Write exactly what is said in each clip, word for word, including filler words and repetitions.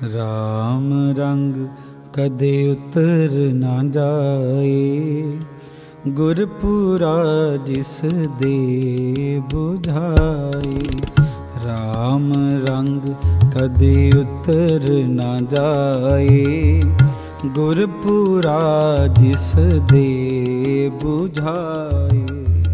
राम रंग कदे उतर ना जाए, गुरपुरा जिस दे बुझाए। राम रंग कदे उतर ना जाए, गुरपुरा जिस दे बुझाए।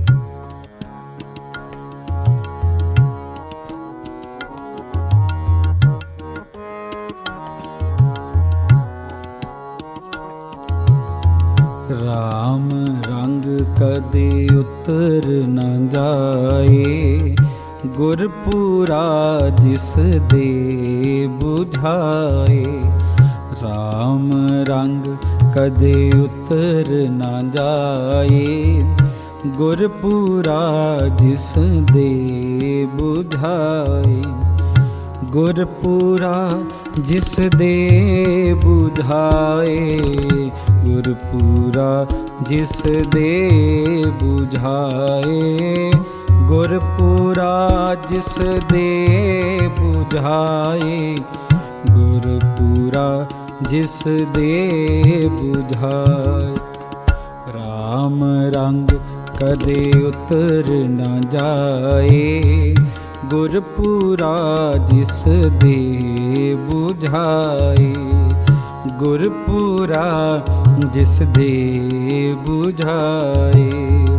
राम रंग कदे उतर न जाए, गुरपुरा जिस दे बुझाए। राम रंग कदे उतर न जाए, गुरपुरा जिस दे बुझाए। गुरपुरा जिस दे बुझाए, गुरपुरा जिस दे बुझाए। गुरपुरा जिस दे बुझाए, गुरपुरा जिस दे बुझाए। राम रंग कदे उतर न जाए, गुरपुरा जिस दे बुझाए। गुरपुरा जिस दे बुझाए।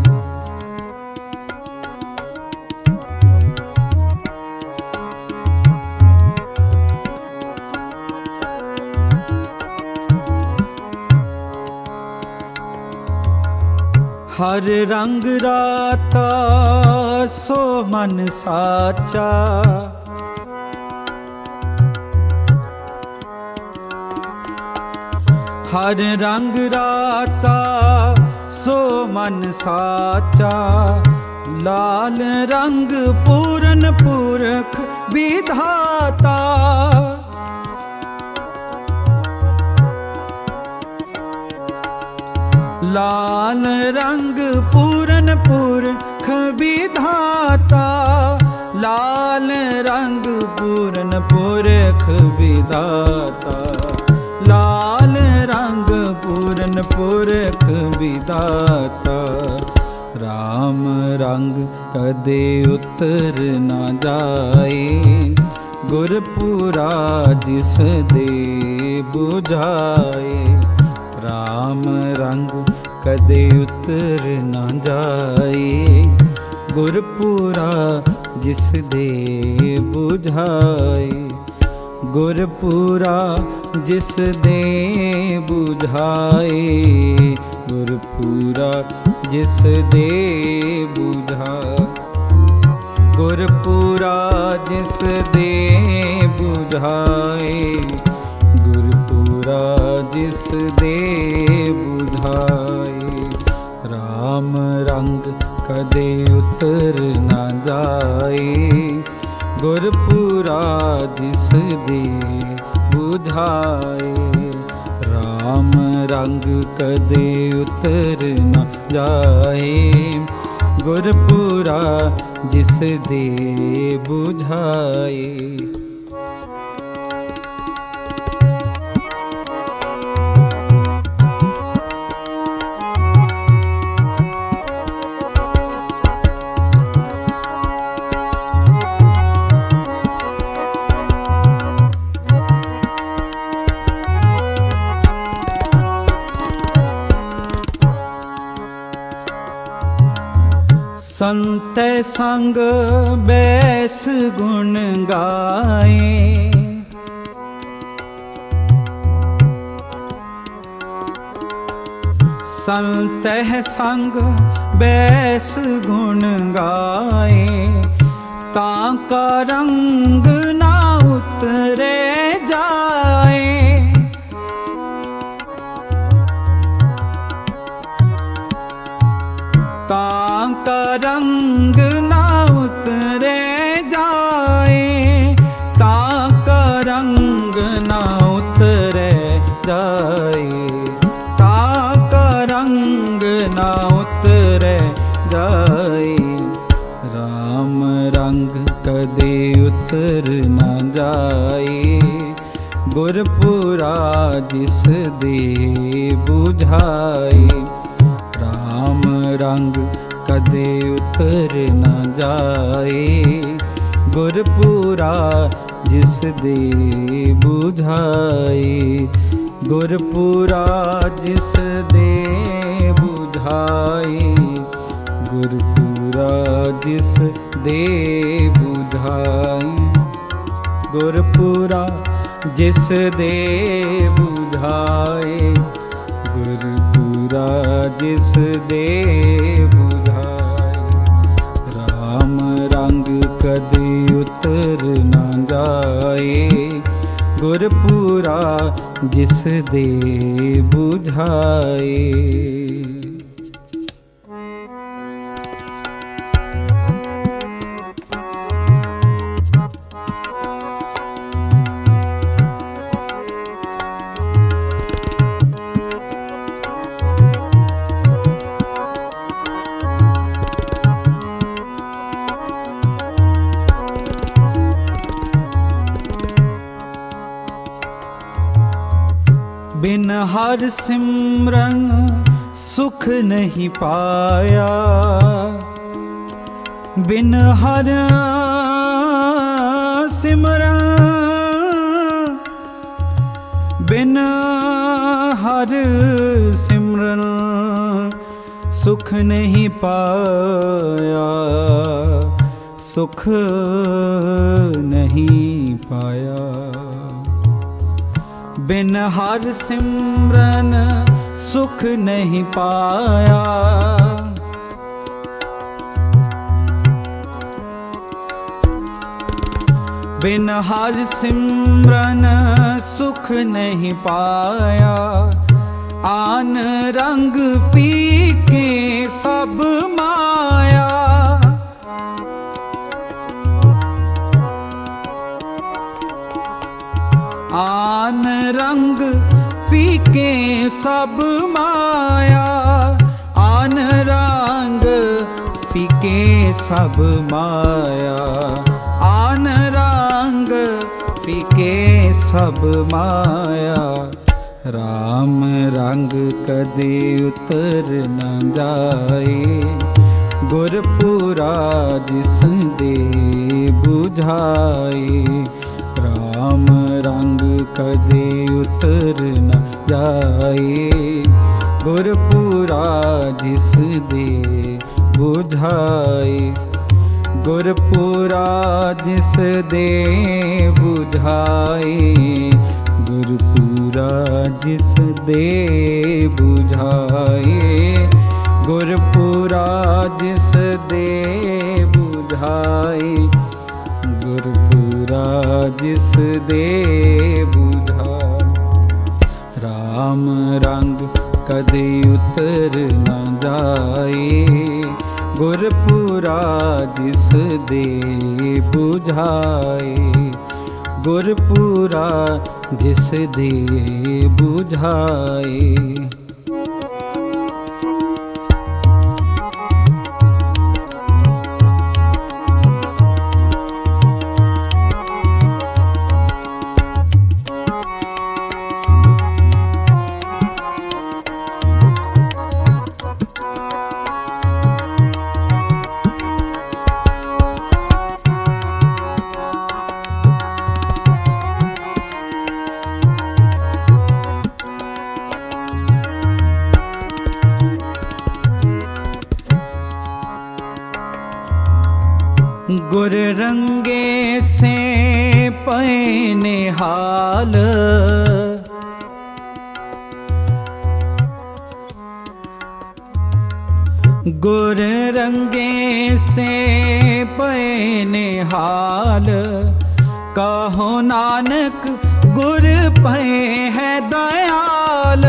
हर रंग राता सो मन साचा, हर रंग राता सो मन साचा। लाल रंग पूरन पुरख विधाता, लाल रंग पूरन पुरख विधाता। लाल रंग पूरन पुरख विधाता, लाल रंग पूरन पुरख विधाता। राम रंग कदे उतर न जाए, गुरपुरा जिस दे बुझाए। राम रंग कदे उतर न जाए, गुरपुरा जिस दे बुझाए। गुरपुरा जिस दे बुझाए, गुरपुरा जिस दे बुझाए। गुरपुरा जिस दे बुझाए, गुरपुरा जिस दे बुझाए। राम रंग कदे उतर न जाए, गुरपुरा जिस दे बुझाए। राम रंग कदे उतर न जाए, गुरपुरा जिस दे बुझाए। संत संग बैस गुण गाए, संत संग बैस गुण गाए। ताका रंग ना उतरे जाए, ताका रंग ना उतरे जाए। ताका रंग ना उतरे जाए, ताका रंग ना उतरे जाए। राम रंग कदे उतर न जाए, गुरपुरा जिस दे बुझाए। राम रंग कदे उतर न जाए, गुरपुरा जिस दे बुझाए। गुरपुरा जिस दे बुझाए, गुरपुरा जिस दे बुझाए। गुरपुरा जिस दे बुझाए, गुरपुरा जिस दे बुझाए। राम रंग कदे उतर न जाए, गुरपुरा जिस दे बुझाए। बिन हर सिमरन सुख नहीं पाया, बिन हर सिमरन, बिन हर सिमरन सुख नहीं पाया, सुख नहीं पाया। बिन हर सिमरन सुख नहीं पाया, बिन हर सिमरन सुख नहीं पाया। आन रंग फीके सब माया, आन रंग फीके सब माया। आन रंग फीके सब माया, आन रंग फीके सब माया। राम रंग कदे उतर न जाए, गुरपुरा जिस दे बुझाए। राम रंग कदे उतर न जाए, गुरपुरा जिस दे बुझाए। गुरपुरा जिस दे बुझाए, गुरपुरा जिस दे बुझाए। गुरपुरा जिस दे बुझाए, गुरपुरा जिस दे बुझाए। राम रंग कदे उतर न जाए, गुरपुरा जिस दे बुझाए। गुरपुरा जिस दे बुझाए। गुर रंगे से पए निहाल, गुर रंगे से पए निहाल। कहो नानक गुर पए है दयाल।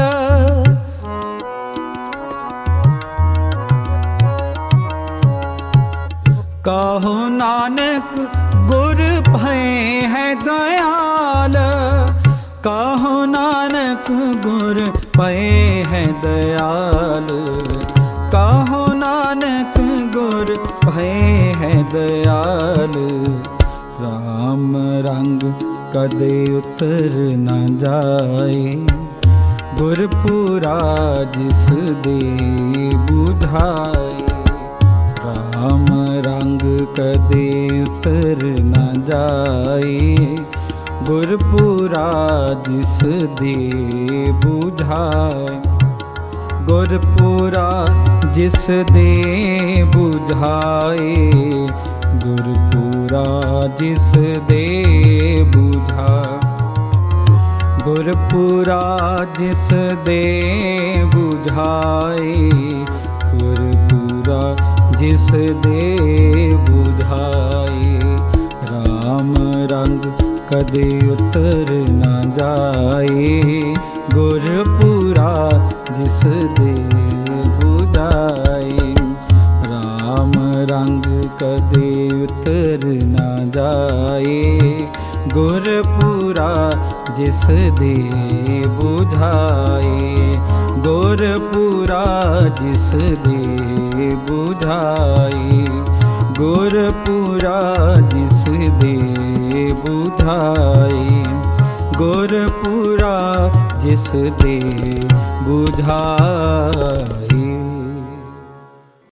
कहो नानक गुर भय है दयाल। कहो नानक गुर भय है दयाल। कहो नानक गुर भय है दयाल। राम रंग कदे उतर न जाए। गुरपुरा जिस दे बुझाए, राम रंग कदे उतर न जाए। गुरपुरा जिस दे बुझाए, गुरपुरा जिस दे बुझाए। गुरपुरा जिस दे बुझाए, गुरपुरा जिस दे बुझाए। गुरपुरा जिस दे बुझाए, राम रंग कदे उतर न जाए। गुरपुरा जिस दे बुझाए, राम रंग कदे उतर न जाए। गुरपुरा जिस दे बुझाए, गुरपुरा जिस दे बुझाए। गुरपुरा जिस दे बुझाए, गुरपुरा जिस दे बुझाए।